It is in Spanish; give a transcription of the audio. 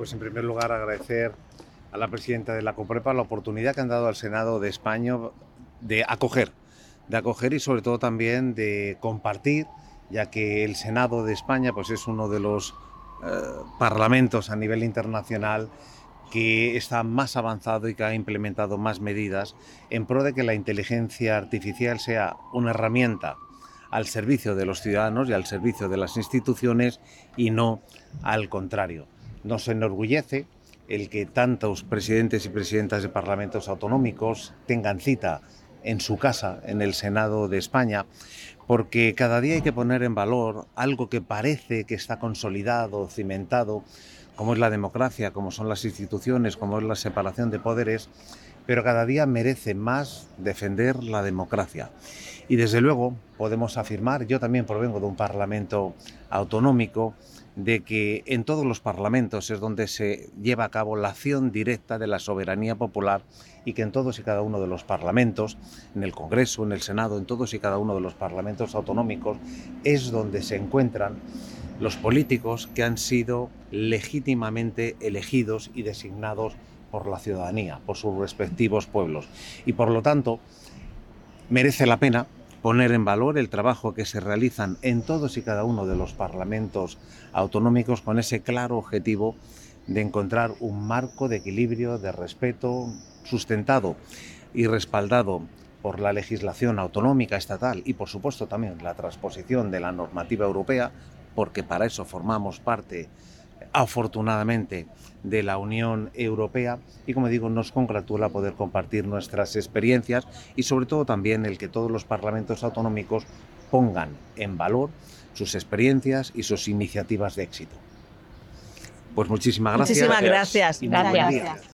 Pues en primer lugar agradecer a la presidenta de la COPREPA la oportunidad que han dado al Senado de España de acoger y sobre todo también de compartir, ya que el Senado de España pues es uno de los parlamentos a nivel internacional que está más avanzado y que ha implementado más medidas en pro de que la inteligencia artificial sea una herramienta al servicio de los ciudadanos y al servicio de las instituciones y no al contrario. Nos enorgullece el que tantos presidentes y presidentas de parlamentos autonómicos tengan cita en su casa, en el Senado de España, porque cada día hay que poner en valor algo que parece que está consolidado, cimentado, como es la democracia, como son las instituciones, como es la separación de poderes, pero cada día merece más defender la democracia. Y desde luego podemos afirmar, yo también provengo de un parlamento autonómico, de que en todos los parlamentos es donde se lleva a cabo la acción directa de la soberanía popular y que en todos y cada uno de los parlamentos, en el Congreso, en el Senado, en todos y cada uno de los parlamentos autonómicos, es donde se encuentran los políticos que han sido legítimamente elegidos y designados por la ciudadanía, por sus respectivos pueblos. Y por lo tanto, merece la pena poner en valor el trabajo que se realizan en todos y cada uno de los parlamentos autonómicos con ese claro objetivo de encontrar un marco de equilibrio, de respeto, sustentado y respaldado por la legislación autonómica, estatal y por supuesto también la transposición de la normativa europea, porque para eso formamos parte, afortunadamente, de la Unión Europea y, como digo, nos congratula poder compartir nuestras experiencias y sobre todo también el que todos los parlamentos autonómicos pongan en valor sus experiencias y sus iniciativas de éxito. Pues muchísimas gracias. Muchísimas gracias. Y muy buen día.